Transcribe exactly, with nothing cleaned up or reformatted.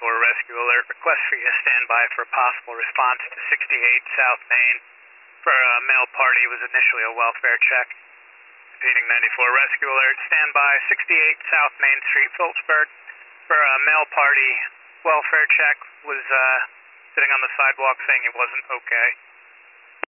ninety-four rescue alert. Request for you to stand by for a possible response to sixty-eight South Main. For a male party was initially a welfare check. Repeating ninety-four rescue alert. Stand by sixty-eight South Main Street, Phillipsburg. For a male party welfare check was uh, sitting on the sidewalk saying he wasn't okay.